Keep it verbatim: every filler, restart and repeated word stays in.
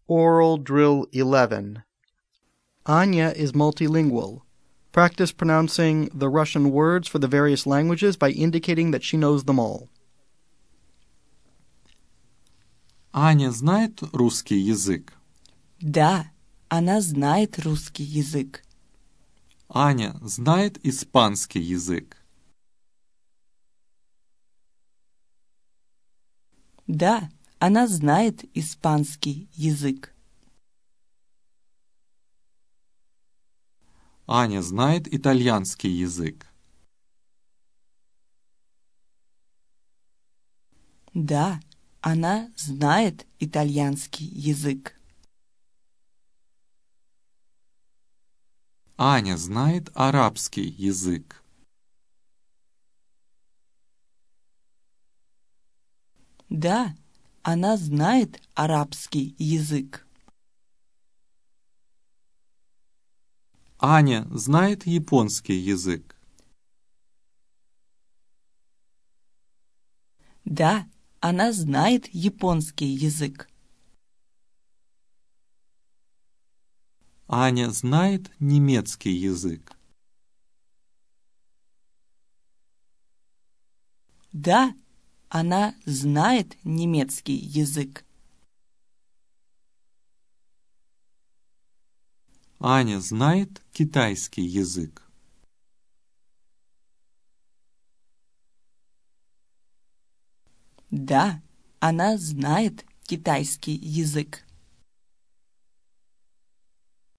Oral Drill eleven. Anya is multilingual. Practice pronouncing the Russian words for the various languages by indicating that she knows them all. Аня знает русский язык? Да, она знает русский язык. Аня знает испанский язык? Да, она знает испанский язык. Аня знает итальянский язык? Да, она знает итальянский язык. Аня знает арабский язык? Да, она знает арабский язык. Аня знает японский язык? Да, она знает японский язык. Аня знает немецкий язык? Да, она знает немецкий язык. Аня знает китайский язык? Да, она знает китайский язык.